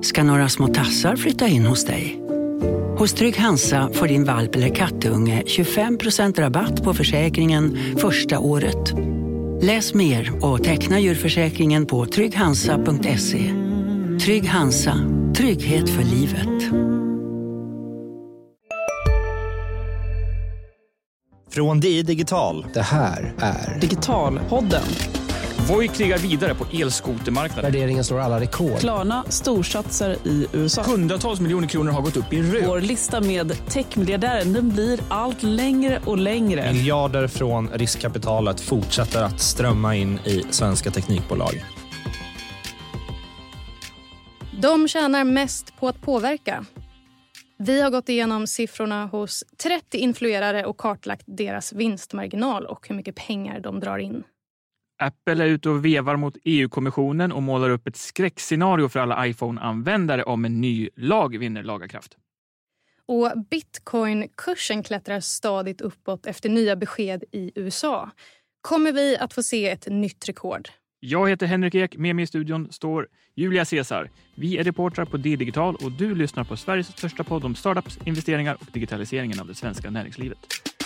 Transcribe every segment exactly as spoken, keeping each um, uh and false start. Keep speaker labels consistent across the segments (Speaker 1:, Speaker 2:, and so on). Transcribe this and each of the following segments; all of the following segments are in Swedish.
Speaker 1: Ska några små tassar flytta in hos dig? Hos Trygg Hansa får din valp eller kattunge tjugofem procent rabatt på försäkringen första året. Läs mer och teckna djurförsäkringen på trygg hansa punkt se. Trygg Hansa, trygghet för livet.
Speaker 2: Från D I Digital.
Speaker 3: Det här är
Speaker 4: Digitalpodden.
Speaker 5: Voi krigar vidare på elskotermarknaden.
Speaker 3: Värderingen slår alla rekord.
Speaker 4: Klarna storsatsar i U S A.
Speaker 5: Hundratals miljoner kronor har gått upp i rök.
Speaker 4: Vår lista med techmiljardärer, den blir allt längre och längre.
Speaker 2: Miljarder från riskkapitalet fortsätter att strömma in i svenska teknikbolag.
Speaker 6: De tjänar mest på att påverka. Vi har gått igenom siffrorna hos trettio influerare och kartlagt deras vinstmarginal och hur mycket pengar de drar in.
Speaker 5: Apple är ute och vevar mot E U-kommissionen och målar upp ett skräckscenario för alla iPhone-användare om en ny lag vinner lagerkraft.
Speaker 6: Och Bitcoin-kursen klättrar stadigt uppåt efter nya besked i U S A. Kommer vi att få se ett nytt rekord?
Speaker 5: Jag heter Henrik Ek, med mig i studion står Julia Cesar. Vi är reportrar på D Digital och du lyssnar på Sveriges största podd om startups, investeringar och digitaliseringen av det svenska näringslivet.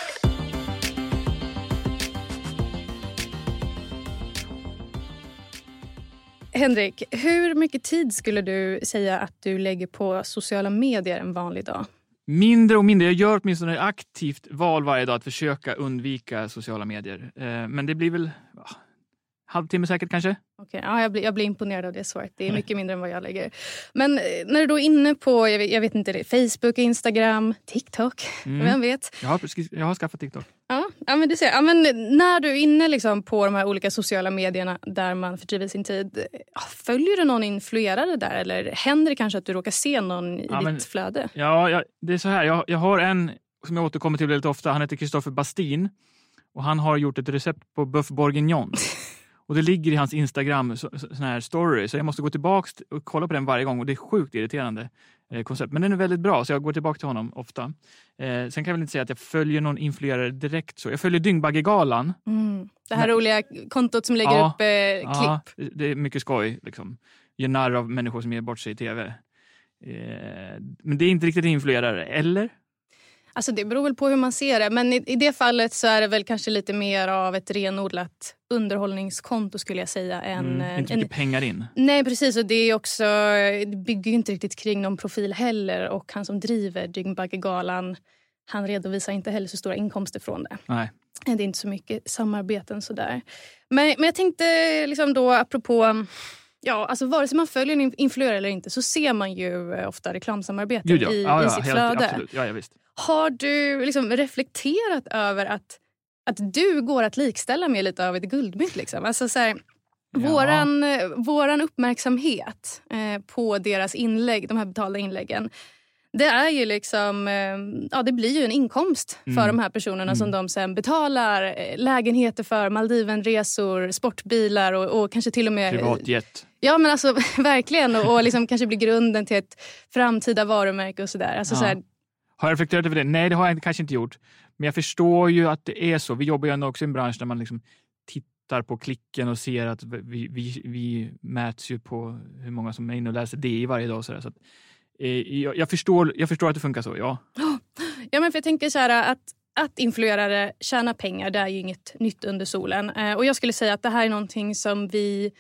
Speaker 6: Henrik, hur mycket tid skulle du säga att du lägger på sociala medier en vanlig dag?
Speaker 5: Mindre och mindre. Jag gör åtminstone ett aktivt val varje dag att försöka undvika sociala medier. Men det blir väl ja, halvtimme säkert kanske.
Speaker 6: Okej, ja, jag, blir, jag blir imponerad av det svaret. Det är mycket mindre än vad jag lägger. Men när du då är inne på, jag vet, jag vet inte, det, Facebook, Instagram, TikTok, mm. vem vet?
Speaker 5: Jag har, jag har skaffat TikTok.
Speaker 6: Ja, ja, men du ser. Ja, men när du är inne liksom på de här olika sociala medierna där man fördriver sin tid, följer du någon influerare där? Eller händer det kanske att du råkar se någon i ja, ditt men, flöde?
Speaker 5: Ja, jag, det är så här. Jag, jag har en som jag återkommer till väldigt ofta. Han heter Christopher Bastin och han har gjort ett recept på bœuf bourguignon. Och det ligger i hans Instagram så, så, sån här story. Så jag måste gå tillbaka och kolla på den varje gång. Och det är sjukt irriterande eh, koncept. Men den är väldigt bra så jag går tillbaka till honom ofta. Eh, sen kan jag väl inte säga att jag följer någon influerare direkt så. Jag följer Dyngbaggegalan.
Speaker 6: Mm. Det här Men, roliga kontot som lägger
Speaker 5: ja,
Speaker 6: upp eh, klipp.
Speaker 5: Ja, det är mycket skoj. Liksom. Gör narr av människor som ger bort sig i tv. Eh, men det är inte riktigt influerare, eller?
Speaker 6: Alltså det beror väl på hur man ser det. Men i, i det fallet så är det väl kanske lite mer av ett renodlat underhållningskonto skulle jag säga. Än,
Speaker 5: mm, inte mycket
Speaker 6: en,
Speaker 5: pengar in.
Speaker 6: Nej precis, och det är också, det bygger ju inte riktigt kring någon profil heller. Och han som driver Dyngbaggegalan, han redovisar inte heller så stora inkomster från det.
Speaker 5: Nej.
Speaker 6: Det är inte så mycket samarbeten sådär. Men, men jag tänkte liksom då apropå... Ja, alltså vare sig man följer en influerare eller inte så ser man ju ofta reklamsamarbeten
Speaker 5: Gud, ja.
Speaker 6: i,
Speaker 5: ja, ja,
Speaker 6: i sitt
Speaker 5: helt,
Speaker 6: flöde.
Speaker 5: Absolut. Ja, ja, visst.
Speaker 6: Har du liksom reflekterat över att, att du går att likställa med lite av ett guldmynt? Liksom? Alltså så här, ja. våran, våran uppmärksamhet eh, på deras inlägg, de här betalda inläggen, det är ju liksom, eh, ja det blir ju en inkomst för mm. de här personerna mm. som de sen betalar eh, lägenheter för, Maldivenresor, sportbilar och, och kanske till och med...
Speaker 5: Privatjet.
Speaker 6: Ja men alltså verkligen och, och liksom kanske blir grunden till ett framtida varumärke och sådär. Alltså, ja. så här,
Speaker 5: har jag reflekterat över det? Nej, det har jag kanske inte gjort. Men jag förstår ju att det är så. Vi jobbar ju ändå också i en bransch där man liksom tittar på klicken och ser att vi, vi, vi mäts ju på hur många som är inne och läser det i varje dag. Och så där. Så att, eh, jag, jag, förstår, jag förstår att det funkar så, ja.
Speaker 6: Ja, men för jag tänker så här att Att influerare tjänar pengar, det är ju inget nytt under solen. Eh, och jag skulle säga att det här är någonting som vi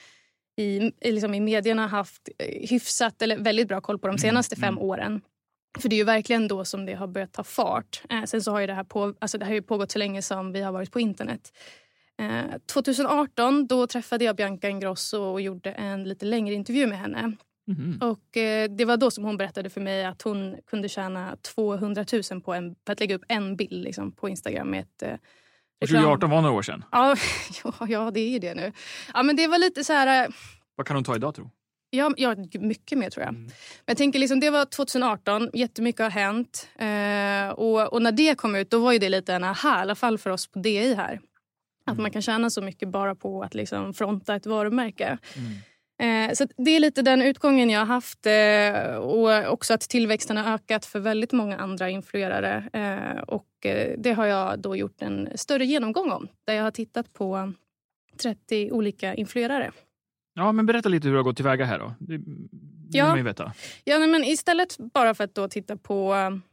Speaker 6: i, liksom i medierna haft hyfsat eller väldigt bra koll på de senaste mm. fem åren. För det är ju verkligen då som det har börjat ta fart. Eh, sen så har ju det här, på, alltså det här ju pågått så länge som vi har varit på internet. Eh, tjugo arton då träffade jag Bianca Ingrosso och gjorde en lite längre intervju med henne. Mm. Och eh, det var då som hon berättade för mig att hon kunde tjäna tvåhundratusen på en, för att lägga upp en bild liksom, på Instagram med ett eh, reklam.
Speaker 5: tjugo arton var några år sedan.
Speaker 6: Ja, ja, ja, det är ju det nu. Ja, men det var lite så här... Eh,
Speaker 5: Vad kan hon ta idag, tror du?
Speaker 6: Ja, ja, mycket mer tror jag. Mm. Men jag tänker liksom, det var tjugo arton, jättemycket har hänt. Eh, och, och när det kom ut, då var ju det lite en aha, i alla fall för oss på D I här. Att mm. man kan tjäna så mycket bara på att liksom fronta ett varumärke. Mm. Eh, så det är lite den utgången jag har haft. Eh, och också att tillväxten har ökat för väldigt många andra influerare. Eh, och eh, det har jag då gjort en större genomgång om. Där jag har tittat på trettio olika influerare.
Speaker 5: Ja, men berätta lite hur du har gått tillväga här då. Det, Det vill man ju veta.
Speaker 6: Ja, nej, men istället bara för att då titta på um,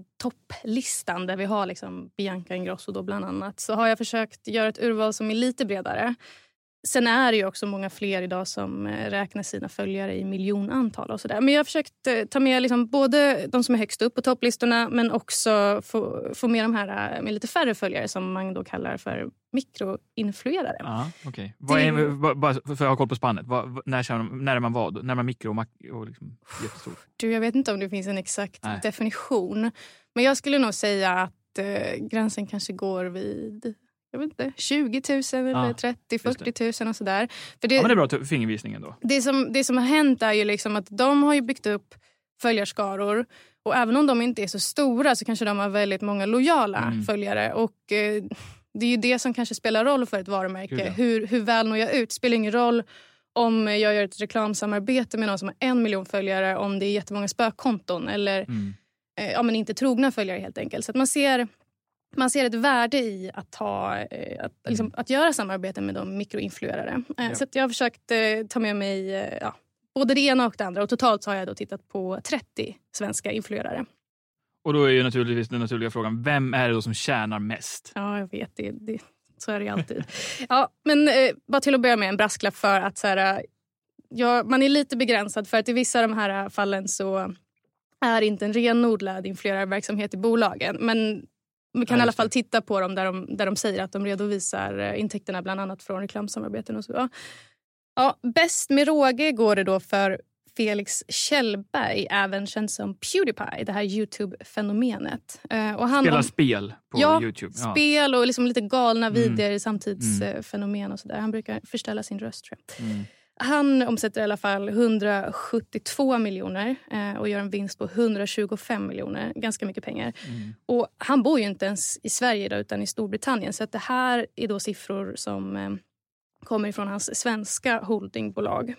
Speaker 6: topplistan där vi har liksom Bianca Ingrosso då bland annat, så har jag försökt göra ett urval som är lite bredare. Sen är det ju också många fler idag som räknar sina följare i miljonantal och sådär. Men jag har försökt ta med liksom både de som är högst upp på topplistorna, men också få, få med de här med lite färre följare som man då kallar för mikroinfluerare.
Speaker 5: Ja, okej. Okay. Det... Bara för att ha koll på spannet. Vad, när, när är man vad? När är man mikro och, mak- och liksom jättestor?
Speaker 6: Du, jag vet inte om det finns en exakt
Speaker 5: Nej.
Speaker 6: definition. Men jag skulle nog säga att eh, gränsen kanske går vid... Jag vet inte, tjugo tusen eller
Speaker 5: ja,
Speaker 6: trettio fyrtio tusen och sådär. För det,
Speaker 5: ja, men det är bra fingervisningen då.
Speaker 6: Det som, det som har hänt är ju liksom att de har ju byggt upp följarskaror. Och även om de inte är så stora så kanske de har väldigt många lojala mm. följare. Och eh, det är ju det som kanske spelar roll för ett varumärke.
Speaker 5: Gud, ja. Hur,
Speaker 6: hur väl når jag ut? Det spelar ingen roll om jag gör ett reklamsamarbete med någon som har en miljon följare. Om det är jättemånga spökkonton eller
Speaker 5: mm.
Speaker 6: eh, ja, men inte trogna följare helt enkelt. Så att man ser... Man ser ett värde i att, ha, att, liksom, att göra samarbete med de mikroinfluerare. Ja. Så att jag har försökt eh, ta med mig ja, både det ena och det andra. Och totalt så har jag då tittat på trettio svenska influerare.
Speaker 5: Och då är ju naturligtvis den naturliga frågan, vem är det då som tjänar mest?
Speaker 6: Ja, jag vet. Det, det, så är det ju alltid. Ja, men eh, bara till att börja med en brasklapp för att så här, ja, man är lite begränsad. För att i vissa av de här fallen så är inte en ren nordlad influerarverksamhet i bolagen. Men vi kan ja, i alla fall titta på dem där de, där de säger att de redovisar intäkterna bland annat från reklamsamarbeten och så. Ja. Ja, bäst med råge går det då för Felix Kjellberg, även känd som Pewdiepie, det här YouTube-fenomenet. Och han
Speaker 5: spelar spel på
Speaker 6: ja,
Speaker 5: YouTube.
Speaker 6: Ja, spel och liksom lite galna mm. videor, samtidsfenomen och sådär. Han brukar förställa sin röst, tror jag. Mm. Han omsätter i alla fall hundrasjuttiotvå miljoner eh, och gör en vinst på hundratjugofem miljoner. Ganska mycket pengar. Mm. Och han bor ju inte ens i Sverige då, utan i Storbritannien. Så att det här är då siffror som eh, kommer ifrån hans svenska holdingbolag.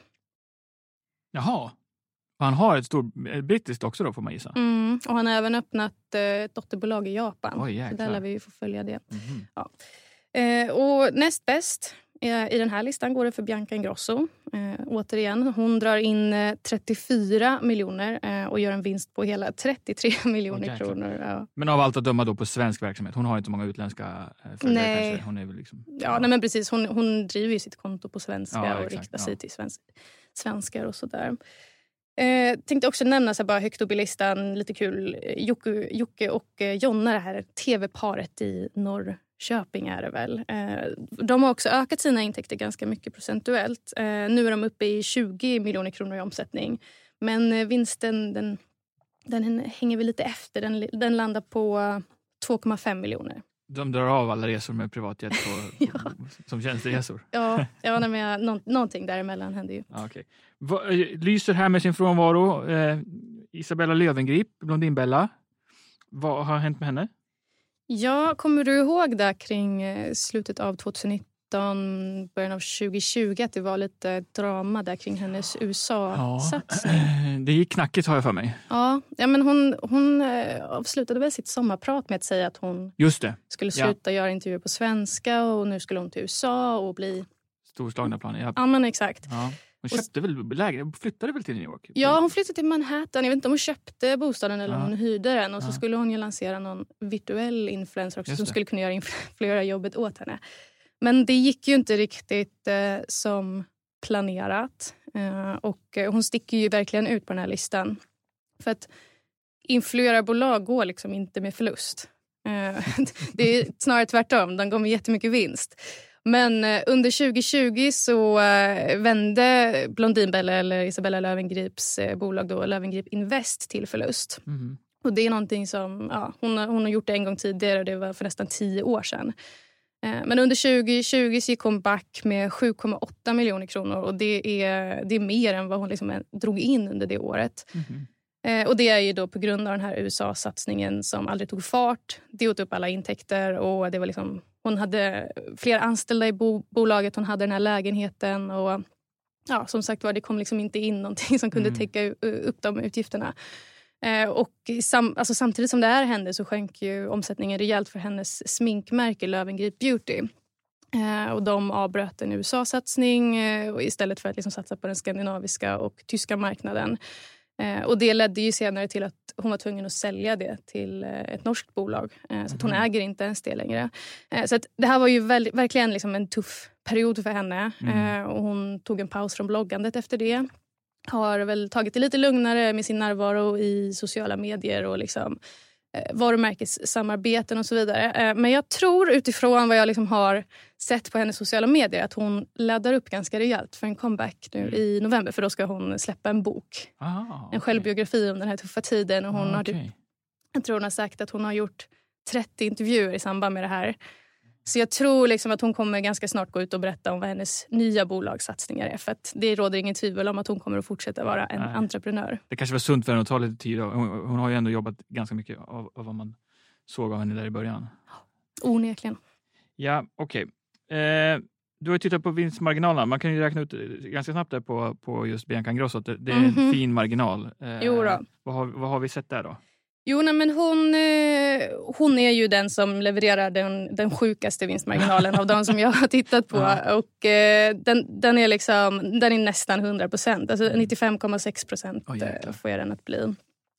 Speaker 5: Jaha. Och han har ett stort brittiskt också då, får man gissa.
Speaker 6: Mm. Och han har även öppnat eh, ett dotterbolag i Japan.
Speaker 5: Oj,
Speaker 6: så där lär vi få följa det.
Speaker 5: Mm.
Speaker 6: Ja. Eh, och näst bäst i den här listan går det för Bianca Ingrosso. Eh, återigen, hon drar in eh, trettiofyra miljoner eh, och gör en vinst på hela trettiotre miljoner okay, kronor. Ja.
Speaker 5: Men av allt att döma då på svensk verksamhet. Hon har inte många utländska eh, följare kanske. Hon är väl liksom,
Speaker 6: ja, ja. Nej, men precis. Hon, hon driver ju sitt konto på svenska
Speaker 5: ja,
Speaker 6: och
Speaker 5: exakt,
Speaker 6: riktar sig
Speaker 5: ja.
Speaker 6: till svensk, svenskar och sådär. Eh, tänkte också nämna så bara högt upp i listan, lite kul, Jocke, Jocke och eh, Jonna, det här tv-paret i norr. Köping är det väl. De har också ökat sina intäkter ganska mycket procentuellt. Nu är de uppe i tjugo miljoner kronor i omsättning. Men vinsten den, den hänger väl lite efter. Den, den landar på två komma fem miljoner.
Speaker 5: De drar av alla resor med privatjet på, ja. som tjänsteresor.
Speaker 6: Ja, ja nej, men nå, någonting däremellan händer ju.
Speaker 5: Ja, okay. Va, lyser här med sin frånvaro. Eh, Isabella Löwengrip, Blondinbella. Vad har hänt med henne?
Speaker 6: Ja, kommer du ihåg där kring slutet av tjugonitton, början av tjugohundratjugo att det var lite drama där kring hennes U S A-satsning?
Speaker 5: Ja, det gick knackigt har jag för mig.
Speaker 6: Ja, ja men hon, hon avslutade väl sitt sommarprat med att säga att hon
Speaker 5: Just det.
Speaker 6: skulle sluta
Speaker 5: ja.
Speaker 6: göra intervjuer på svenska och nu skulle hon till U S A och bli...
Speaker 5: Storslagna planer. Ja,
Speaker 6: ja men exakt.
Speaker 5: Ja. Hon köpte väl lägen, flyttade väl till New York?
Speaker 6: Ja, hon flyttade till Manhattan. Jag vet inte om hon köpte bostaden eller
Speaker 5: ja.
Speaker 6: om hon hyrde den. Och så
Speaker 5: ja.
Speaker 6: skulle hon ju lansera någon virtuell influencer också som skulle kunna göra influerarjobbet åt henne. Men det gick ju inte riktigt eh, som planerat. Eh, och hon sticker ju verkligen ut på den här listan. För att influerarbolag går liksom inte med förlust. Eh, det är snarare tvärtom. De går med jättemycket vinst. Men eh, under tjugohundratjugo så eh, vände Blondinbella eller Isabella Löwengrips eh, bolag då, Löwengrip Invest till förlust.
Speaker 5: Mm.
Speaker 6: Och det är någonting som ja, hon, har, hon har gjort det en gång tidigare och det var för nästan tio år sedan. Eh, men under tjugohundratjugo så gick hon back med sju komma åtta miljoner kronor och det är, det är mer än vad hon liksom drog in under det året. Mm. Eh, och det är ju då på grund av den här U S A-satsningen som aldrig tog fart. Det åt upp alla intäkter och det var liksom... Hon hade fler anställda i bo- bolaget, hon hade den här lägenheten och ja, som sagt var, det kom liksom inte in någonting som kunde mm. täcka upp de utgifterna. Eh, och sam- alltså, samtidigt som det här hände så sjönk ju omsättningen rejält för hennes sminkmärke Löwengrip Beauty. Eh, och de avbröt en U S A-satsning eh, och istället för att liksom satsa på den skandinaviska och tyska marknaden. Eh, och det ledde ju senare till att hon var tvungen att sälja det till eh, ett norskt bolag. Eh, så att hon mm. äger inte ens det längre. Eh, så att det här var ju väl, verkligen liksom en tuff period för henne. Mm. Eh, och hon tog en paus från bloggandet efter det. Har väl tagit det lite lugnare med sin närvaro i sociala medier och liksom eh, varumärkessamarbeten och så vidare. Eh, men jag tror utifrån vad jag liksom har sett på hennes sociala medier att hon laddar upp ganska rejält för en comeback nu mm. i november. För då ska hon släppa en bok. Ah, okay. En självbiografi om den här tuffa tiden. Och hon ah, okay. har typ, jag tror hon har sagt att hon har gjort trettio intervjuer i samband med det här. Så jag tror liksom att hon kommer ganska snart gå ut och berätta om vad hennes nya bolagssatsningar är. För att det råder ingen tvivel om att hon kommer att fortsätta vara en Nej. entreprenör.
Speaker 5: Det kanske var sunt för henne att ta lite tid. Hon, hon har ju ändå jobbat ganska mycket av, av vad man såg av henne där i början.
Speaker 6: Onekligen.
Speaker 5: Ja, okej. Okay. Eh, du har ju tittat på vinstmarginalerna. Man kan ju räkna ut ganska snabbt där på, på just Bianca Ingrosso. Det, det är en mm-hmm. fin marginal. Eh,
Speaker 6: jo då.
Speaker 5: Vad har, vad har vi sett där då?
Speaker 6: Jo, nej, men hon, hon är ju den som levererar den, den sjukaste vinstmarginalen av de som jag har tittat på. Ja. Och eh, den, den, är liksom, den är nästan hundra procent. Alltså nittiofem komma sex procent oh, får jag den att bli.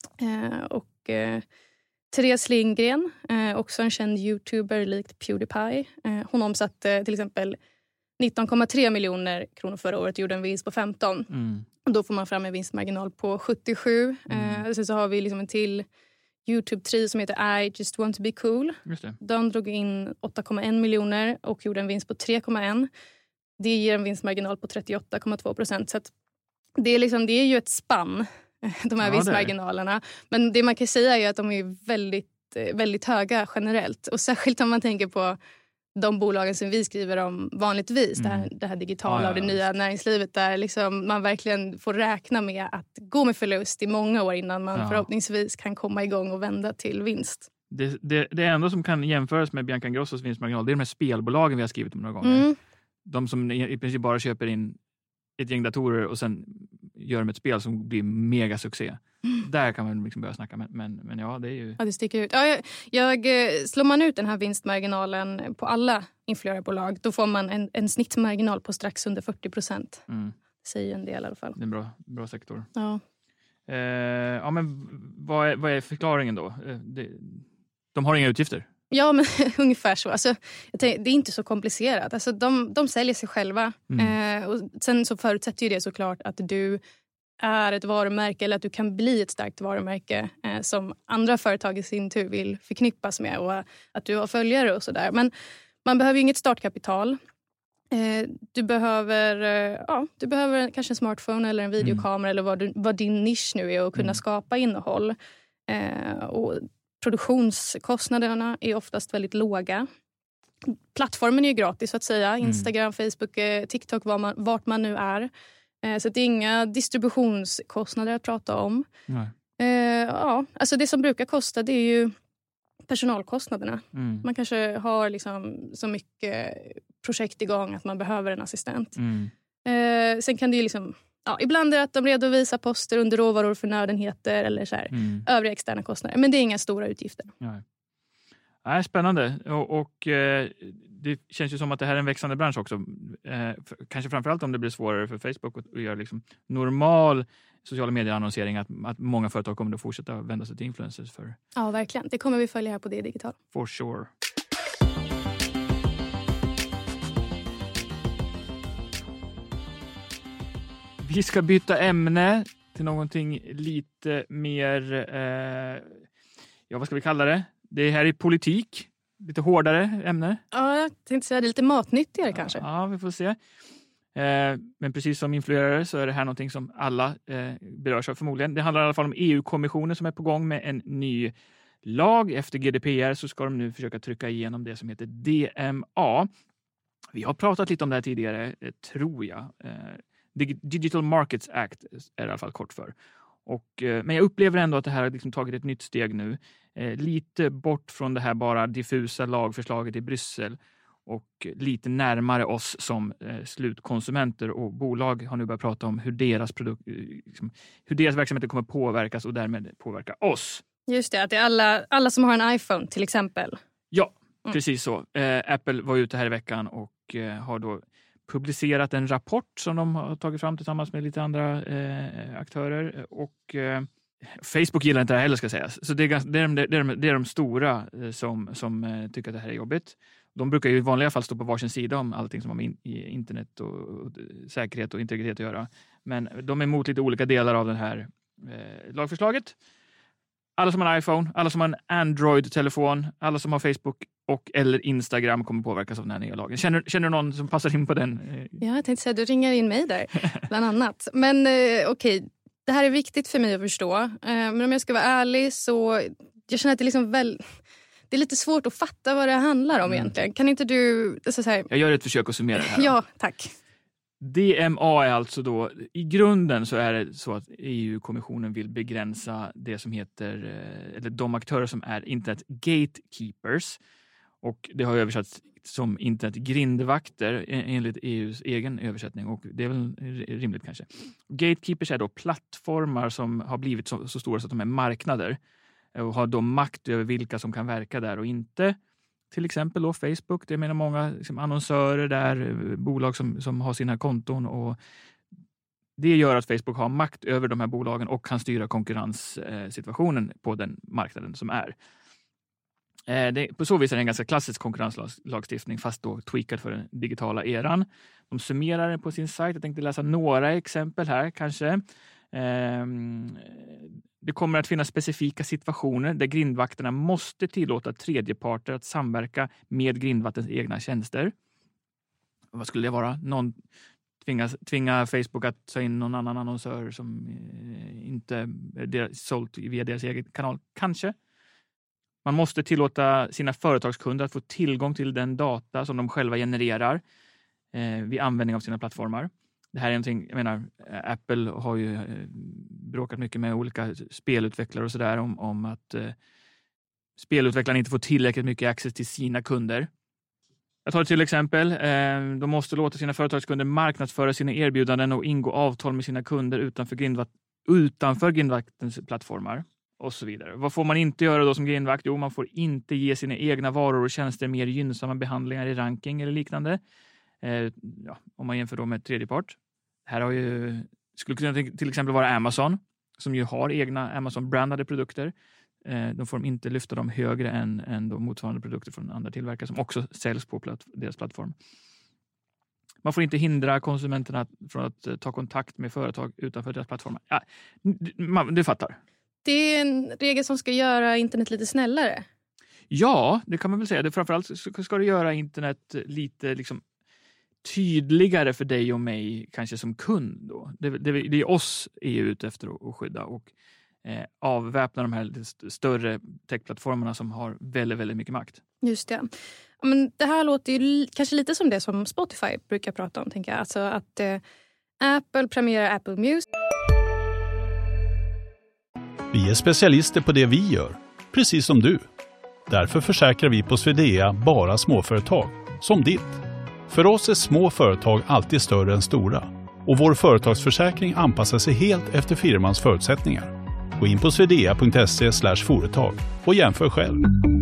Speaker 6: Eh, och eh, Therese Lindgren, eh, också en känd YouTuber likt PewDiePie. Eh, hon omsatte till exempel nitton komma tre miljoner kronor förra året och gjorde en vinst på femton. Mm. Och då får man fram en vinstmarginal på sjuttiosju. Mm. Eh, sen så har vi liksom en till YouTube-tri som heter I Just Want To Be Cool.
Speaker 5: Just det.
Speaker 6: De drog in åtta komma en miljoner och gjorde en vinst på tre komma ett. Det ger en vinstmarginal på trettioåtta komma två procent. Så att det, är liksom, det är ju ett spann, de här ja, vinstmarginalerna. Men det man kan säga är att de är väldigt, väldigt höga generellt. Och särskilt om man tänker på de bolagen som vi skriver om vanligtvis, mm. det, här, det här digitala ja, ja, och det nya näringslivet där liksom man verkligen får räkna med att gå med förlust i många år innan man ja. förhoppningsvis kan komma igång och vända till vinst.
Speaker 5: Det, det, det enda som kan jämföras med Bianca Ingrossos vinstmarginal, det är de här spelbolagen vi har skrivit om några gånger. Mm. De som i princip bara köper in ett gäng datorer och sen gör de ett spel som blir mega succé. Mm. Där kan man liksom börja snacka, men, men, men ja, det är ju...
Speaker 6: Ja, det sticker ut. Ja, jag, jag, slår man ut den här vinstmarginalen på alla influerarbolag, då får man en, en snittmarginal på strax under fyrtio procent. Mm. Det säger en del i alla fall.
Speaker 5: Det är en bra, bra sektor.
Speaker 6: Ja.
Speaker 5: Eh, ja, men vad är, vad är förklaringen då? Eh, det, de har inga utgifter.
Speaker 6: Ja, men ungefär så. Alltså, jag tänker, det är inte så komplicerat. Alltså, de, de säljer sig själva. Mm. Eh, och sen så förutsätter ju det såklart att du är ett varumärke eller att du kan bli ett starkt varumärke eh, som andra företag i sin tur vill förknippas med och att du har följare och sådär. Men man behöver ju inget startkapital. Eh, du behöver eh, ja, du behöver kanske en smartphone eller en videokamera mm. eller vad, du, vad din nisch nu är och kunna mm. skapa innehåll. Eh, och produktionskostnaderna är oftast väldigt låga. Plattformen är ju gratis så att säga. Instagram, mm. Facebook, TikTok, var man, vart man nu är. Så det är inga distributionskostnader att prata om. Nej. Eh, ja, alltså det som brukar kosta det är ju personalkostnaderna. Mm. Man kanske har liksom så mycket projekt igång att man behöver en assistent. Mm. Eh, sen kan det ju liksom... Ja, ibland är det att de redovisar poster under råvaror för nördenheter eller så här, mm. övriga externa kostnader. Men det är inga stora utgifter.
Speaker 5: Nej. Nej, spännande. Och, och eh, det känns ju som att det här är en växande bransch också. Eh, för, kanske framförallt om det blir svårare för Facebook att, att göra liksom normal sociala medieannonsering. Att, att många företag kommer att fortsätta vända sig till influencers. För.
Speaker 6: Ja, verkligen. Det kommer vi följa här på det digital.
Speaker 5: For sure. Vi ska byta ämne till någonting lite mer, eh, ja vad ska vi kalla det? Det här är politik, lite hårdare ämne.
Speaker 6: Ja, jag tänkte säga det är lite matnyttigare kanske.
Speaker 5: Ja, vi får se. Eh, men precis som influerare så är det här någonting som alla eh, berörs av förmodligen. Det handlar i alla fall om E U-kommissionen som är på gång med en ny lag. Efter G D P R så ska de nu försöka trycka igenom det som heter D M A. Vi har pratat lite om det här tidigare, eh, tror jag. Eh, Digital Markets Act är i alla fall kort för. Och, eh, men jag upplever ändå att det här har liksom tagit ett nytt steg nu. Eh, lite bort från det här bara diffusa lagförslaget i Bryssel och lite närmare oss som eh, slutkonsumenter, och bolag har nu börjat prata om hur deras, produk- liksom, hur deras verksamheter kommer påverkas och därmed påverka oss.
Speaker 6: Just det, att det är alla, alla som har en iPhone till exempel.
Speaker 5: Ja, mm. precis så. Eh, Apple var ute här i veckan och och eh, har då publicerat en rapport som de har tagit fram tillsammans med lite andra eh, aktörer. Och eh, Facebook gillar inte det här heller, ska sägas. Så det är, ganska, det är, de, det är, de, det är de stora eh, som, som eh, tycker att det här är jobbigt. De brukar ju i vanliga fall stå på varsin sida om allting som har med in, i internet och, och säkerhet och integritet att göra. Men de är emot lite olika delar av det här eh, lagförslaget. Alla som har en iPhone, alla som har en Android-telefon, alla som har Facebook och eller Instagram kommer påverkas av den här nya lagen. Känner, känner du någon som passar in på den?
Speaker 6: Ja, jag tänkte säga du ringer in mig där, bland annat. Men eh, okej, okay. Det här är viktigt för mig att förstå. Eh, men om jag ska vara ärlig så jag känner att det, liksom väl, det är lite svårt att fatta vad det handlar om mm. egentligen. Kan inte du... Alltså, så här...
Speaker 5: Jag gör ett försök att summera det här.
Speaker 6: Ja, tack.
Speaker 5: D M A är alltså då, i grunden så är det så att E U-kommissionen vill begränsa det som heter, eller de aktörer som är internet gatekeepers. Och det har översatts som internet grindvakter enligt E U:s egen översättning, och det är väl rimligt kanske. Gatekeepers är då plattformar som har blivit så, så stora så att de är marknader och har då makt över vilka som kan verka där och inte. Till exempel då Facebook, det menar många liksom, annonsörer där, bolag som, som har sina konton, och det gör att Facebook har makt över de här bolagen och kan styra konkurrenssituationen på den marknaden som är. Eh, det, på så vis är det en ganska klassisk konkurrenslagstiftning, fast då tweakad för den digitala eran. De summerar det på sin sajt. Jag tänkte läsa några exempel här kanske. Eh, Det kommer att finnas specifika situationer där grindvakterna måste tillåta tredjeparter att samverka med grindvaktens egna tjänster. Vad skulle det vara? Någon tvingas, tvinga Facebook att ta in någon annan annonsör som eh, inte är sålt via deras egen kanal. Kanske. Man måste tillåta sina företagskunder att få tillgång till den data som de själva genererar eh, vid användning av sina plattformar. Det här är någonting, jag menar, Apple har ju eh, bråkat mycket med olika spelutvecklare och sådär om, om att eh, spelutvecklarna inte får tillräckligt mycket access till sina kunder. Jag tar till exempel, eh, de måste låta sina företagskunder marknadsföra sina erbjudanden och ingå avtal med sina kunder utanför, grindvakt, utanför grindvaktens plattformar och så vidare. Vad får man inte göra då som grindvakt? Jo, man får inte ge sina egna varor och tjänster mer gynnsamma behandlingar i ranking eller liknande. Eh, ja, om man jämför då med tredjepart. Här har ju, skulle kunna till exempel vara Amazon, som ju har egna Amazon-brandade produkter. Eh, de får de inte lyfta dem högre än, än de motsvarande produkter från andra tillverkare som också säljs på platt, deras plattform. Man får inte hindra konsumenterna från att uh, ta kontakt med företag utanför deras plattformar. Ja, man, du fattar.
Speaker 6: Det är en regel som ska göra internet lite snällare.
Speaker 5: Ja, det kan man väl säga. Det, framförallt ska det göra internet lite liksom tydligare för dig och mig, kanske som kund då. Det, det, det är oss E U ute efter att, att skydda och eh, avväpna de här större techplattformarna som har väldigt, väldigt mycket makt.
Speaker 6: Just det. Ja, men det här låter ju li- kanske lite som det som Spotify brukar prata om, tänker jag. Alltså att eh, Apple premierar Apple Music.
Speaker 7: Vi är specialister på det vi gör, precis som du. Därför försäkrar vi på Swedea bara småföretag, som ditt. För oss är små företag alltid större än stora. Och vår företagsförsäkring anpassar sig helt efter firmans förutsättningar. Gå in på swedea punkt se slash företag och jämför själv.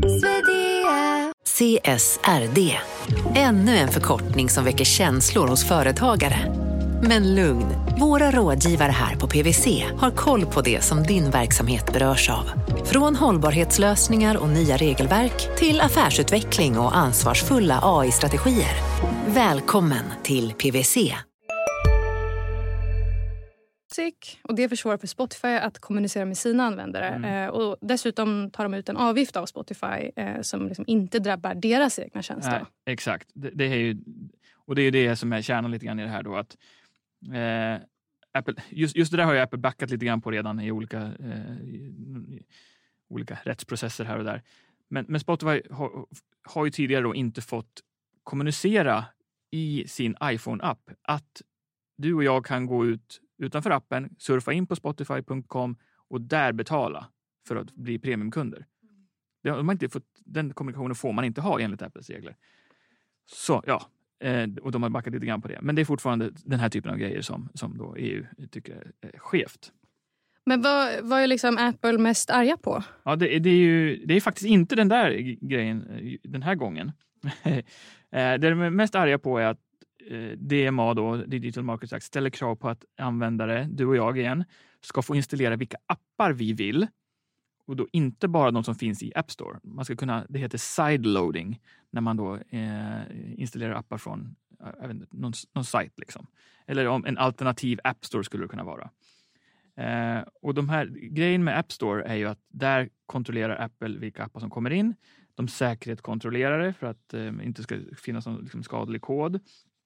Speaker 8: C S R D. Ännu en förkortning som väcker känslor hos företagare. Men lugn, våra rådgivare här på P W C har koll på det som din verksamhet berörs av. Från hållbarhetslösningar och nya regelverk till affärsutveckling och ansvarsfulla A I-strategier. Välkommen till P W C.
Speaker 6: Och det försvårar för Spotify att kommunicera med sina användare. Mm. Eh, och dessutom tar de ut en avgift av Spotify eh, som liksom inte drabbar deras egna tjänster.
Speaker 5: Nej, exakt. Det, det är ju, och det är det som är kärnan lite grann i det här då. Att, eh, Apple, just, just det där har ju Apple backat lite grann på redan i olika, eh, i, olika rättsprocesser här och där. Men, men Spotify har, har ju tidigare då inte fått kommunicera i sin iPhone-app att du och jag kan gå ut utanför appen, surfa in på spotify punkt com och där betala för att bli premiumkunder. Det har man inte fått, den kommunikationen får man inte ha enligt Apples regler. Så ja, eh, och de har backat lite grann på det. Men det är fortfarande den här typen av grejer som, som då E U tycker är skevt.
Speaker 6: Men vad, vad är liksom Apple mest arga på?
Speaker 5: Ja, det, det är ju det är faktiskt inte den där grejen den här gången. det de är mest arga på är att eh, D M A, då, Digital Markets Act, ställer krav på att användare, du och jag igen, ska få installera vilka appar vi vill. Och då inte bara de som finns i App Store. Man ska kunna, det heter sideloading, när man då eh, installerar appar från jag vet inte, någon, någon sajt liksom. Eller om en alternativ App Store skulle det kunna vara. Eh, och de här grejen med App Store är ju att där kontrollerar Apple vilka appar som kommer in. De säkerhetskontrollerar det för att det eh, inte ska finnas någon liksom, skadlig kod.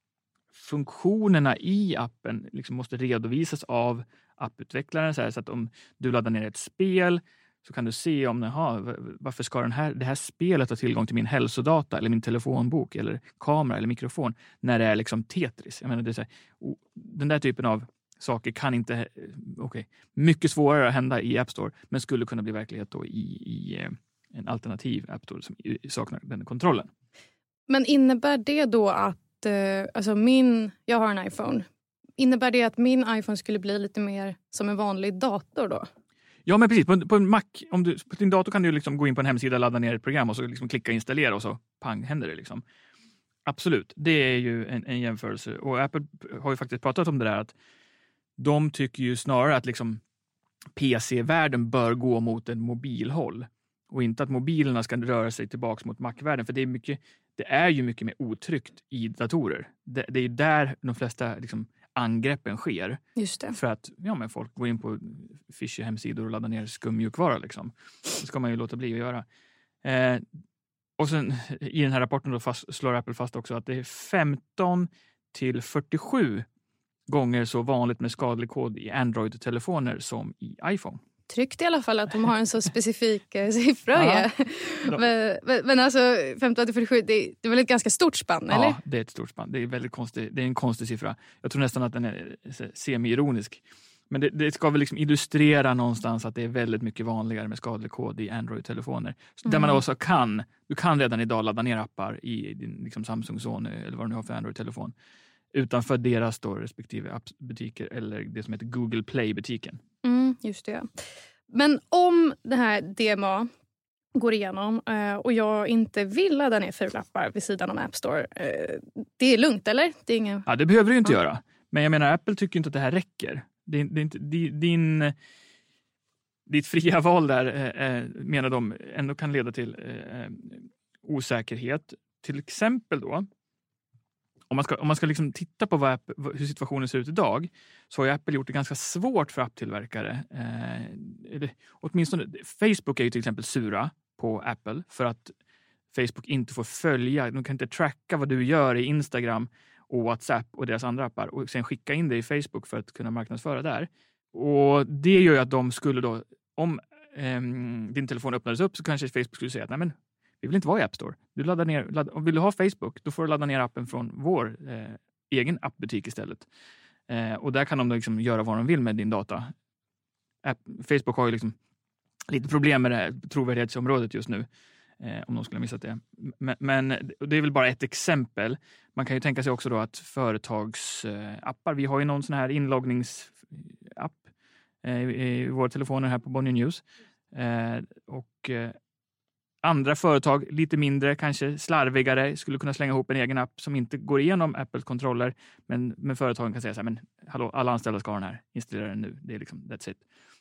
Speaker 5: Funktionerna i appen liksom, måste redovisas av apputvecklaren. Så, här, så att om du laddar ner ett spel så kan du se om aha, varför ska den här, det här spelet ha tillgång till min hälsodata eller min telefonbok eller kamera eller mikrofon när det är liksom Tetris. Jag menar, det är så här, den där typen av saker kan inte, okay, mycket svårare att hända i App Store, men skulle kunna bli verklighet då i, i en alternativ App Store som saknar den kontrollen.
Speaker 6: Men innebär det då att, eh, alltså min, jag har en iPhone, innebär det att min iPhone skulle bli lite mer som en vanlig dator då?
Speaker 5: Ja, men precis. På, på en Mac, om du, på din dator kan du liksom gå in på en hemsida, ladda ner ett program och så liksom klicka installera och så pang, händer det liksom. Absolut, det är ju en, en jämförelse. Och Apple har ju faktiskt pratat om det där att de tycker ju snarare att liksom P C-världen bör gå mot en mobilhåll och inte att mobilerna ska röra sig tillbaka mot Mac-världen, för det är, mycket, det är ju mycket mer otryggt i datorer. Det, det är ju där de flesta liksom angreppen sker.
Speaker 6: Just det.
Speaker 5: För att ja, men folk går in på fishy hemsidor och laddar ner skummjukvara liksom. Det ska man ju låta bli att göra. Eh, och sen i den här rapporten då fast, slår Apple fast också att det är femton till fyrtiosju gånger så vanligt med skadlig kod i Android-telefoner som i iPhone.
Speaker 6: Tryggt i alla fall att de har en så specifik eh, siffra. Ja. men, men alltså femton till fyrtiosju, det, det är väl ett ganska stort spann, eller?
Speaker 5: Ja, det är ett stort spann. Det är, väldigt konstig, det är en konstig siffra. Jag tror nästan att den är semi-ironisk. Men det, det ska väl liksom illustrera någonstans att det är väldigt mycket vanligare med skadlig kod i Android-telefoner. Mm. Där man också kan, du kan redan idag ladda ner appar i din liksom Samsung, Sony eller vad du nu har för Android-telefon. Utanför deras då respektive appbutiker eller det som heter Google Play-butiken.
Speaker 6: Mm, just det. Men om det här D M A går igenom eh, och jag inte vill ladda ner fulappar vid sidan om App Store, eh, det är lugnt, eller? Det är ingen...
Speaker 5: Ja, det behöver du inte ja. göra. Men jag menar, Apple tycker inte att det här räcker. Det, det är inte, din, ditt fria val där eh, menar de ändå kan leda till eh, osäkerhet. Till exempel då, Om man ska, om man ska liksom titta på vad Apple, hur situationen ser ut idag, så har Apple gjort det ganska svårt för apptillverkare. Eh, eller, åtminstone, Facebook är ju till exempel sura på Apple för att Facebook inte får följa, de kan inte tracka vad du gör i Instagram och WhatsApp och deras andra appar och sen skicka in det i Facebook för att kunna marknadsföra där. Och det gör ju att de skulle då, om eh, din telefon öppnades upp så kanske Facebook skulle säga att nej men, vi vill inte vara i App Store. Du laddar ner, ladd, om vill du ha Facebook, då får du ladda ner appen från vår eh, egen appbutik istället. Eh, och där kan de liksom göra vad de vill med din data. App, Facebook har ju liksom lite problem med det här trovärdighetsområdet just nu. Eh, om de skulle ha missat det. Men, men det är väl bara ett exempel. Man kan ju tänka sig också då att företagsappar, eh, vi har ju någon sån här inloggningsapp eh, i våra telefoner här på Bonnier News. Eh, och eh, andra företag, lite mindre, kanske slarvigare, skulle kunna slänga ihop en egen app som inte går igenom Apples kontroller. Men, men företagen kan säga så här, men hallå, alla anställda ska ha den här. Installera den nu. Det är liksom, that's it.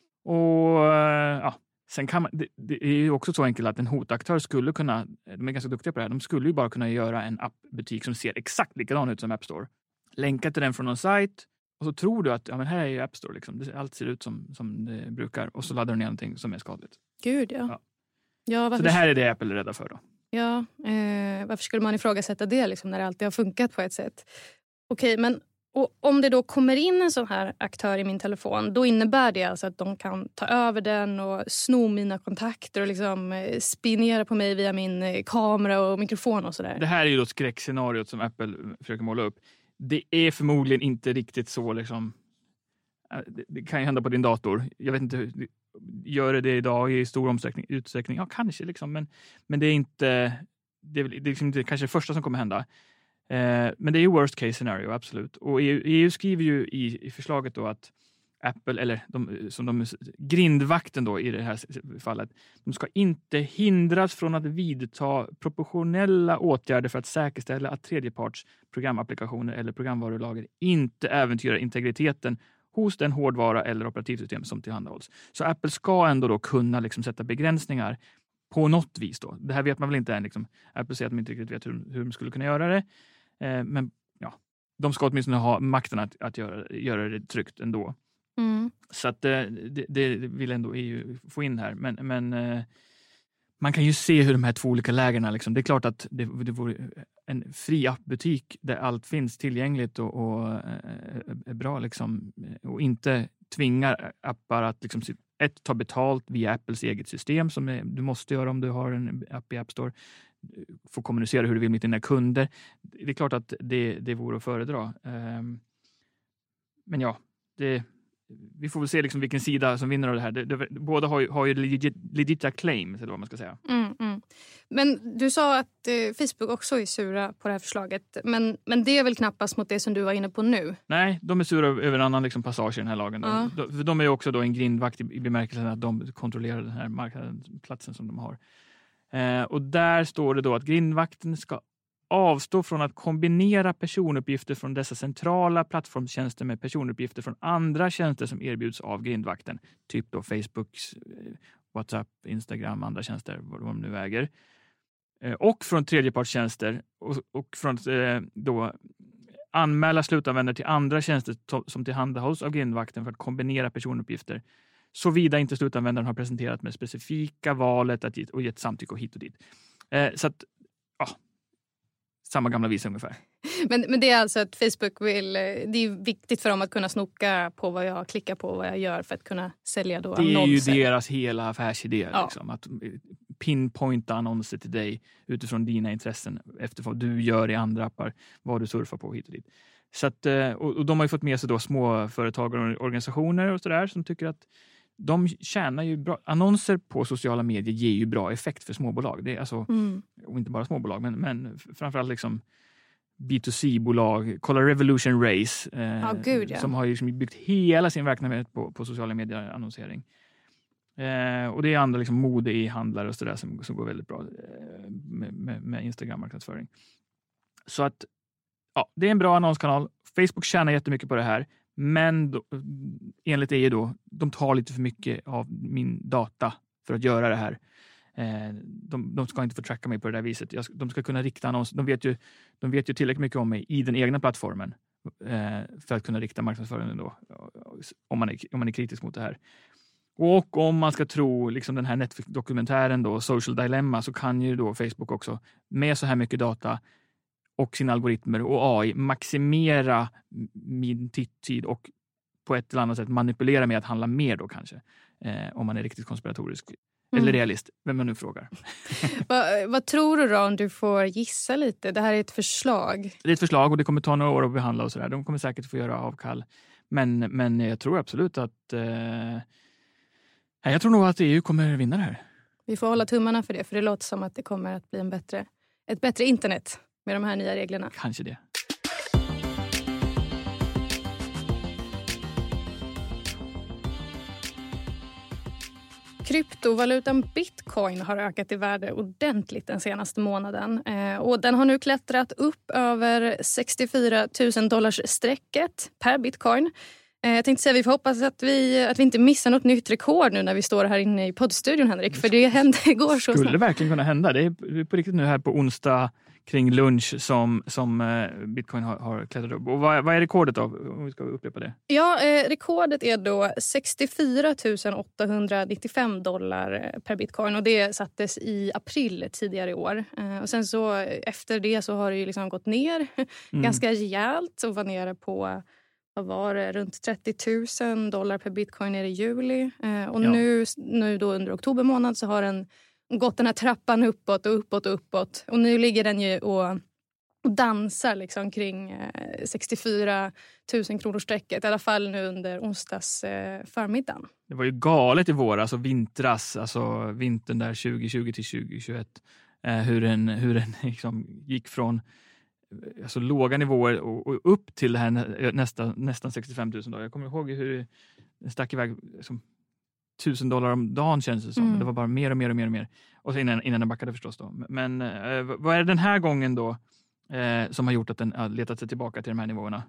Speaker 5: Och ja, sen kan man, det, det är ju också så enkelt att en hotaktör skulle kunna, de är ganska duktiga på det här, de skulle ju bara kunna göra en appbutik som ser exakt likadan ut som App Store. Länka till den från någon sajt och så tror du att ja, men här är ju App Store. Liksom. Allt ser ut som, som det brukar och så laddar du ner någonting som är skadligt.
Speaker 6: Gud, ja.
Speaker 5: ja.
Speaker 6: Ja,
Speaker 5: så det här är det Apple är rädda för då.
Speaker 6: Ja, eh, varför skulle man ifrågasätta det liksom, när det alltid har funkat på ett sätt? Okej, men och om det då kommer in en sån här aktör i min telefon, då innebär det alltså att de kan ta över den och sno mina kontakter och liksom spionera på mig via min kamera och mikrofon och sådär.
Speaker 5: Det här är ju då skräckscenariot som Apple försöker måla upp. Det är förmodligen inte riktigt så liksom. Det, det kan ju hända på din dator. Jag vet inte hur gör det, det idag i stor omsträckning, utsträckning. Ja, kanske liksom, men, men det är inte det är, det är liksom inte kanske det första som kommer hända. Eh, men det är ju worst case scenario, absolut. Och E U, E U skriver ju i, i förslaget då att Apple, eller de, som de, grindvakten då i det här fallet, de ska inte hindras från att vidta proportionella åtgärder för att säkerställa att tredjeparts programapplikationer eller programvarulager inte äventyrar integriteten hos den hårdvara eller operativsystem som tillhandahålls. Så Apple ska ändå då kunna liksom sätta begränsningar på något vis då. Det här vet man väl inte än. Liksom. Apple säger att de inte riktigt vet hur, hur de skulle kunna göra det. Eh, men ja, de ska åtminstone ha makten att, att göra, göra det tryggt ändå.
Speaker 6: Mm.
Speaker 5: Så att det, det vill ändå E U få in här. Men, men eh, man kan ju se hur de här två olika lägena, liksom, det är klart att det, det vore en fri appbutik där allt finns tillgängligt och, och är bra liksom, och inte tvingar appar att liksom, ett, ta betalt via Apples eget system som är, du måste göra om du har en app i App Store, få kommunicera hur du vill med dina kunder. Det är klart att det, det vore att föredra. Um, men ja, det vi får väl se liksom vilken sida som vinner av det här. Det, det, båda har ju, har ju legit, legita claims, eller vad man ska säga.
Speaker 6: Mm, mm. Men du sa att eh, Facebook också är sura på det här förslaget. Men, men det är väl knappast mot det som du var inne på nu?
Speaker 5: Nej, de är sura över en annan liksom, passage i den här lagen.
Speaker 6: Ja.
Speaker 5: De, de, de är ju också då en grindvakt i, i bemärkelsen att de kontrollerar den här marknadsplatsen som de har. Eh, och där står det då att grindvakten ska avstå från att kombinera personuppgifter från dessa centrala plattformstjänster med personuppgifter från andra tjänster som erbjuds av grindvakten. Typ då Facebook, WhatsApp, Instagram, andra tjänster, vad de nu äger. Och från tredjepartstjänster och, och från eh, då anmäla slutanvändare till andra tjänster to- som tillhandahålls av grindvakten för att kombinera personuppgifter. Såvida inte slutanvändaren har presenterat med specifika valet att ge, och gett samtycke och hit och dit. Eh, så att, ja, samma gamla visa ungefär. Men,
Speaker 6: men det är alltså att Facebook vill, det är viktigt för dem att kunna snoka på vad jag klickar på och vad jag gör för att kunna sälja då annonser.
Speaker 5: Det är ju deras hela affärsidé.
Speaker 6: Ja.
Speaker 5: Liksom, att pinpointa annonser till dig utifrån dina intressen efter vad du gör i andra appar, vad du surfar på hit och dit. Så att, och, och de har ju fått med sig då små företag och organisationer och sådär som tycker att de tjänar ju bra. Annonser på sociala medier ger ju bra effekt för småbolag. Det är alltså, mm. och inte bara småbolag, men, men framförallt liksom B två C-bolag. Kolla Revolution Race. Eh,
Speaker 6: oh, gud, ja.
Speaker 5: Som har ju liksom byggt hela sin verksamhet på, på sociala medier annonsering. Eh, och det är andra liksom mode i handlare och sådär som, som går väldigt bra eh, med, med, med Instagram-marknadsföring. Så att ja, det är en bra annonskanal. Facebook tjänar jättemycket på det här. Men då, enligt E U då, de tar lite för mycket av min data för att göra det här. Eh, de, de ska inte få tracka mig på det där viset. Jag, de ska kunna rikta annonser. De vet ju, de vet ju tillräckligt mycket om mig i den egna plattformen eh, för att kunna rikta marknadsföringen då, om man är, om man är kritisk mot det här. Och om man ska tro liksom den här Netflix-dokumentären då, Social Dilemma, så kan ju då Facebook också med så här mycket data och sina algoritmer och A I maximera min titttid och på ett eller annat sätt manipulera med att handla mer då kanske. Eh, om man är riktigt konspiratorisk. Mm. Eller realist, vem man nu frågar.
Speaker 6: Va, vad tror du då om du får gissa lite? Det här är ett förslag.
Speaker 5: Det är ett förslag och det kommer ta några år att behandla och sådär. De kommer säkert få göra avkall. Men, men jag tror absolut att eh, jag tror nog att E U kommer vinna det här.
Speaker 6: Vi får hålla tummarna för det, för det låter som att det kommer att bli en bättre, ett bättre internet med de här nya reglerna.
Speaker 5: Kanske det.
Speaker 6: Kryptovalutan Bitcoin har ökat i värde ordentligt den senaste månaden. Eh, och den har nu klättrat upp över sextiofyra tusen dollars strecket per bitcoin. Eh, jag tänkte säga vi får hoppas att vi, att vi inte missar något nytt rekord nu när vi står här inne i poddstudion, Henrik. För det hände igår så
Speaker 5: Skulle
Speaker 6: snabbt.
Speaker 5: det verkligen kunna hända? Det är på riktigt nu här på onsdag kring lunch som, som eh, Bitcoin har, har klättrat upp. Och vad, vad är rekordet då? Om vi ska upprepa det.
Speaker 6: Ja, eh, rekordet är då sextiofyra tusen åttahundranittiofem dollar per bitcoin. Och det sattes i april tidigare i år. Eh, och sen så efter det så har det ju liksom gått ner mm. ganska rejält. Och var nere på, vad var det, runt trettio tusen dollar per bitcoin nere i juli. Eh, och ja. nu, nu då under oktober månad så har den gått den här trappan uppåt och uppåt och uppåt. Och nu ligger den ju och, och dansar liksom kring eh, sextiofyra tusen kronor strecket. I alla fall nu under onsdags eh, förmiddagen.
Speaker 5: Det var ju galet i våras och vintras, alltså vintern där tjugo tjugo till tjugo tjugoett. Eh, hur den, hur den liksom gick från alltså, låga nivåer och, och upp till det här nästa, nästan sextiofem tusen. Då. Jag kommer ihåg hur den stack iväg som tusen dollar om dagen känns det som.
Speaker 6: Mm.
Speaker 5: Det var bara mer och mer och mer och mer. Och så innan, innan den backade förstås då. Men eh, vad är det den här gången då eh, som har gjort att den har letat sig tillbaka till de här nivåerna?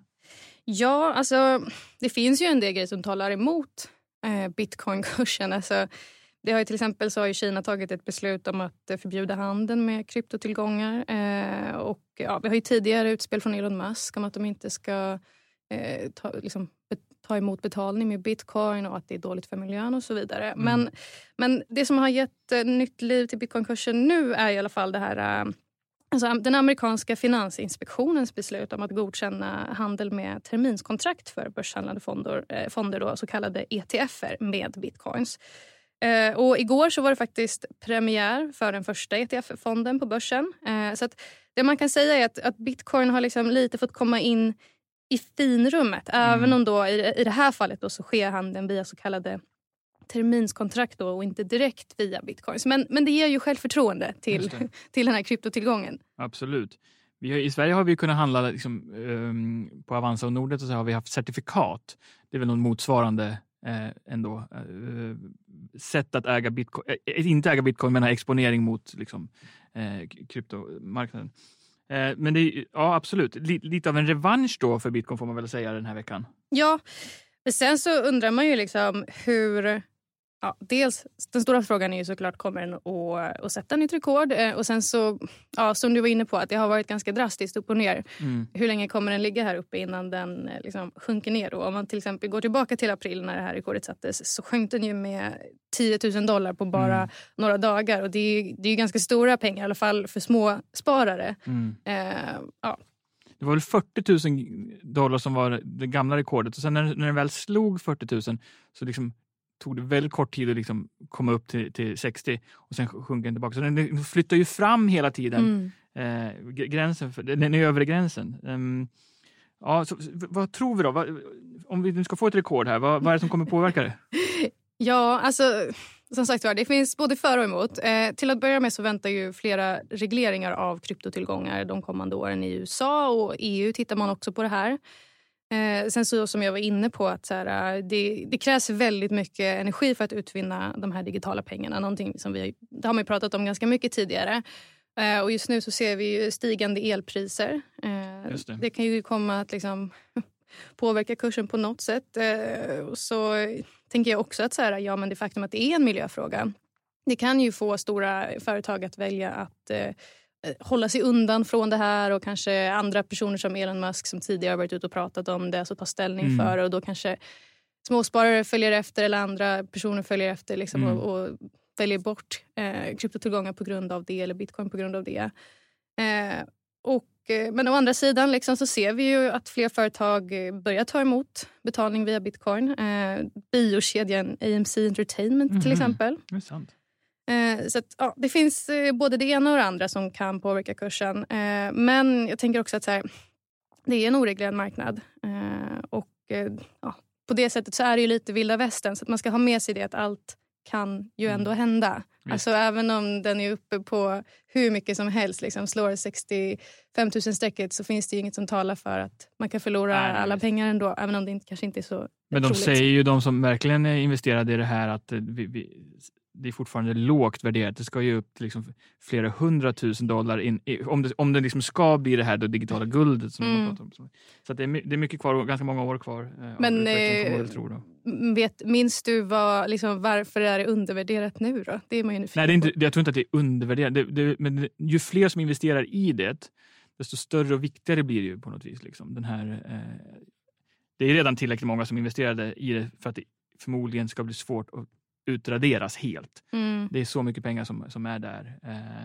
Speaker 6: Ja, alltså det finns ju en del grejer som talar emot eh, bitcoinkursen. Alltså, det har ju till exempel så har ju Kina tagit ett beslut om att förbjuda handeln med kryptotillgångar. Eh, och ja, vi har ju tidigare utspel från Elon Musk om att de inte ska eh, ta, liksom, ta emot betalning med bitcoin och att det är dåligt för miljön och så vidare. Mm. Men, men det som har gett eh, nytt liv till bitcoinkursen nu är i alla fall det här... Eh, Alltså, den amerikanska finansinspektionens beslut om att godkänna handel med terminskontrakt för börshandlade fonder, eh, fonder då, så kallade E T F-er med bitcoins. Eh, och igår så var det faktiskt premiär för den första E T F-fonden på börsen. Eh, så att det man kan säga är att, att bitcoin har liksom lite fått komma in i finrummet. Mm. Även om då i, i det här fallet då så sker handeln via så kallade terminskontrakt då, och inte direkt via bitcoins. Men, men det ger ju självförtroende till, till den här kryptotillgången.
Speaker 5: Absolut. Vi har, I Sverige har vi kunnat handla liksom, um, på Avanza och Nordnet och så har vi haft certifikat. Det är väl någon motsvarande eh, ändå eh, sätt att äga bitcoin. Eh, inte äga bitcoin men ha exponering mot liksom, eh, kryptomarknaden. Eh, men det är ja, absolut. L- lite av en revansch då för bitcoin får man väl säga den här veckan.
Speaker 6: Ja, men sen så undrar man ju liksom hur... Ja, dels, den stora frågan är ju såklart, kommer den att, att sätta nytt rekord? Och sen så, ja, som du var inne på, att det har varit ganska drastiskt upp och ner. Mm. Hur länge kommer den ligga här uppe innan den liksom sjunker ner? Och om man till exempel går tillbaka till april när det här rekordet sattes, så sjönk den ju med tio tusen dollar på bara mm. några dagar. Och det är, det är ju ganska stora pengar, i alla fall för små sparare. Mm. Eh, ja.
Speaker 5: Det var väl fyrtio tusen dollar som var det gamla rekordet. Och sen när, när den väl slog fyrtio tusen så liksom tog det väldigt kort tid att liksom komma upp till, till sextio och sen sjunker den tillbaka. Så den flyttar ju fram hela tiden mm. eh, gränsen för, den är övre gränsen. Um, ja, så, vad tror vi då? Vad, om vi nu ska få ett rekord här, vad, vad är det som kommer påverka det?
Speaker 6: Ja, alltså som sagt var, det finns både för och emot. Eh, till att börja med så väntar ju flera regleringar av kryptotillgångar de kommande åren i U S A, och E U tittar man också på det här. Eh, sen så som jag var inne på att så här, det, det krävs väldigt mycket energi för att utvinna de här digitala pengarna. Någonting som vi, det har man ju pratat om ganska mycket tidigare. Eh, och just nu så ser vi ju stigande elpriser. Eh, det. det kan ju komma att liksom påverka kursen på något sätt. Eh, och så tänker jag också att så här, ja, men det faktum att det är en miljöfråga, det kan ju få stora företag att välja att eh, hålla sig undan från det här, och kanske andra personer som Elon Musk som tidigare har varit ute och pratat om det, alltså ta ställning mm. för, och då kanske småsparare följer efter eller andra personer följer efter liksom, mm. och, och väljer bort eh, kryptotillgångar på grund av det, eller bitcoin på grund av det. Eh, och, men å andra sidan liksom, så ser vi ju att fler företag börjar ta emot betalning via bitcoin. Eh, biokedjan A M C Entertainment mm. till exempel.
Speaker 5: Det är sant.
Speaker 6: Så att, ja, det finns både det ena och det andra som kan påverka kursen. Men jag tänker också att så här, det är en oreglerad marknad. Och ja, på det sättet så är det ju lite vilda västern. Så att man ska ha med sig det att allt kan ju ändå hända. Mm. Alltså även om den är uppe på hur mycket som helst, liksom slår sextiofem tusen strecket, så finns det ju inget som talar för att man kan förlora Nej, alla pengar ändå. Även om det inte, kanske inte är så
Speaker 5: Men de
Speaker 6: troligt.
Speaker 5: Säger ju, de som verkligen är investerade i det här, att vi, vi, det är fortfarande lågt värderat. Det ska ju upp till liksom flera hundratusen dollar in, om det, om det liksom ska bli det här då digitala guldet som mm. man pratar om. Så att det, är, det är mycket kvar, ganska många år kvar.
Speaker 6: Men eh, tror då. Vet, minns du vad, liksom, varför är det undervärderat nu då? Det är man ju
Speaker 5: Nej, det är inte, jag tror inte att det är undervärderat. Det, det, men ju fler som investerar i det, desto större och viktigare blir det ju på något vis. Liksom. Den här, eh, det är redan tillräckligt många som investerade i det för att det förmodligen ska bli svårt att utraderas helt. Mm. Det är så mycket pengar som, som är där. Eh,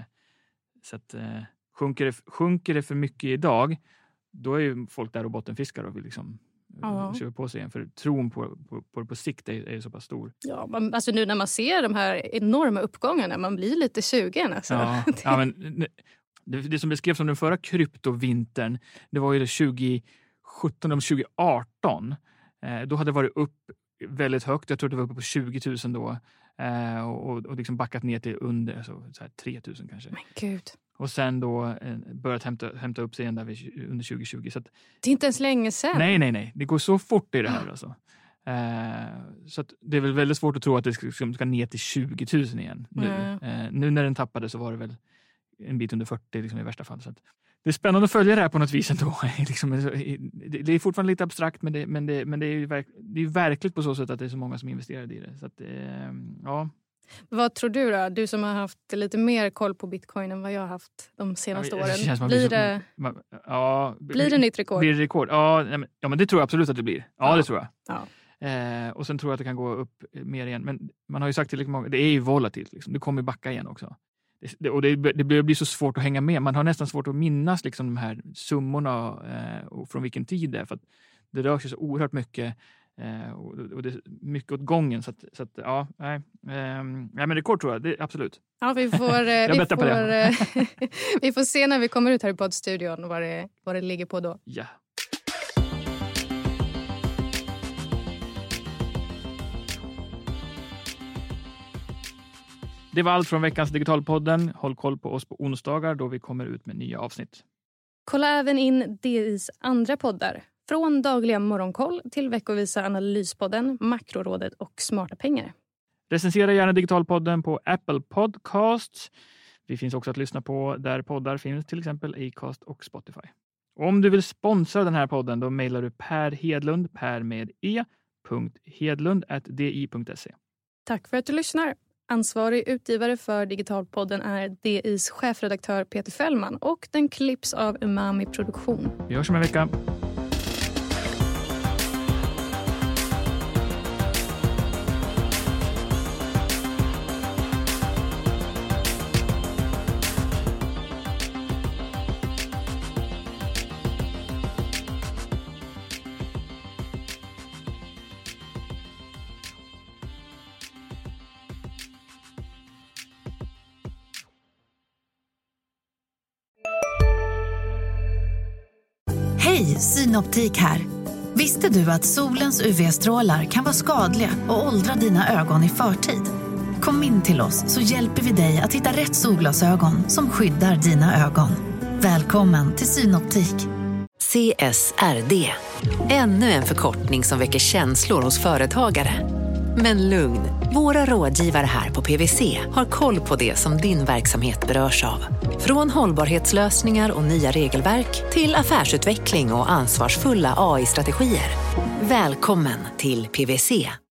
Speaker 5: så att eh, sjunker, det, sjunker det för mycket idag, då är ju folk där och bottenfiskar och vill liksom uh-huh. köpa på sig igen. För tron på, på, på, på sikt är, är så pass stor.
Speaker 6: Ja, man, alltså nu när man ser de här enorma uppgångarna, man blir lite sugen. Alltså.
Speaker 5: Ja, ja, men det, det som beskrevs som den förra kryptovintern, det var ju det tjugosjutton och tjugoarton. Eh, då hade det varit upp väldigt högt. Jag tror det var uppe på tjugo tusen då. Eh, och, och liksom backat ner till under så, så här tre tusen kanske.
Speaker 6: Men gud.
Speaker 5: Och sen då eh, börjat hämta, hämta upp sig igen där vid, under tjugo tjugo. Så att,
Speaker 6: det är inte ens länge sedan.
Speaker 5: Nej, nej, nej. Det går så fort i det här. Alltså. Eh, så att det är väl väldigt svårt att tro att det ska, ska ner till tjugo tusen igen. Nu,
Speaker 6: Mm.
Speaker 5: eh, nu när den tappade så var det väl en bit under fyrtio liksom, i värsta fall. Så att det är spännande att följa det här på något vis ändå. liksom, det är fortfarande lite abstrakt, men det, men det, men det är ju verk, det är verkligt på så sätt att det är så många som investerade i det. Så att, eh, ja.
Speaker 6: Vad tror du då? Du som har haft lite mer koll på bitcoin än vad jag har haft de senaste
Speaker 5: Ja, det känns som
Speaker 6: åren.
Speaker 5: att
Speaker 6: Blir
Speaker 5: så-
Speaker 6: det,
Speaker 5: man, ja,
Speaker 6: blir det nytt rekord?
Speaker 5: Blir det rekord? Ja, nej, men, ja, men det tror jag absolut att det blir. Ja,
Speaker 6: Ja.
Speaker 5: det tror jag.
Speaker 6: Ja.
Speaker 5: Eh, och sen tror jag att det kan gå upp mer igen. Men man har ju sagt till många, det är ju volatilt. Liksom. Det kommer backa igen också. Det, det, och det, det blir så svårt att hänga med. Man har nästan svårt att minnas liksom, de här summorna eh, och från vilken tid det är. För att det rör sig så oerhört mycket. Eh, och, och det är mycket åt gången. Så att, så att ja, nej. Eh, nej, men rekord tror jag, det, absolut.
Speaker 6: Ja, vi får, eh, vi,
Speaker 5: bettar på
Speaker 6: får,
Speaker 5: det.
Speaker 6: eh, vi får se när vi kommer ut här i poddstudion vad det, vad det ligger på då.
Speaker 5: Ja. Det var allt från veckans Digitalpodden. Håll koll på oss på onsdagar då vi kommer ut med nya avsnitt.
Speaker 6: Kolla även in D I:s andra poddar. Från dagliga morgonkoll till veckovisa analyspodden, Makrorådet och Smarta pengar.
Speaker 5: Recensera gärna Digitalpodden på Apple Podcasts. Vi finns också att lyssna på där poddar finns, till exempel Acast och Spotify. Om du vill sponsra den här podden då mejlar du Per Hedlund, per med e, punkt hedlund at di punkt se.
Speaker 6: Tack för att du lyssnar. Ansvarig utgivare för Digitalpodden är D I:s chefredaktör Peter Fällman och den klipps av Umami Produktion.
Speaker 5: Vi hörs om en vecka.
Speaker 9: Hej, Synoptik här. Visste du att solens U V-strålar kan vara skadliga och åldra dina ögon i förtid? Kom in till oss så hjälper vi dig att hitta rätt solglasögon som skyddar dina ögon. Välkommen till Synoptik.
Speaker 8: C S R D. Ännu en förkortning som väcker känslor hos företagare. Men lugn, våra rådgivare här på P V C har koll på det som din verksamhet berörs av. Från hållbarhetslösningar och nya regelverk till affärsutveckling och ansvarsfulla A I-strategier. Välkommen till P V C.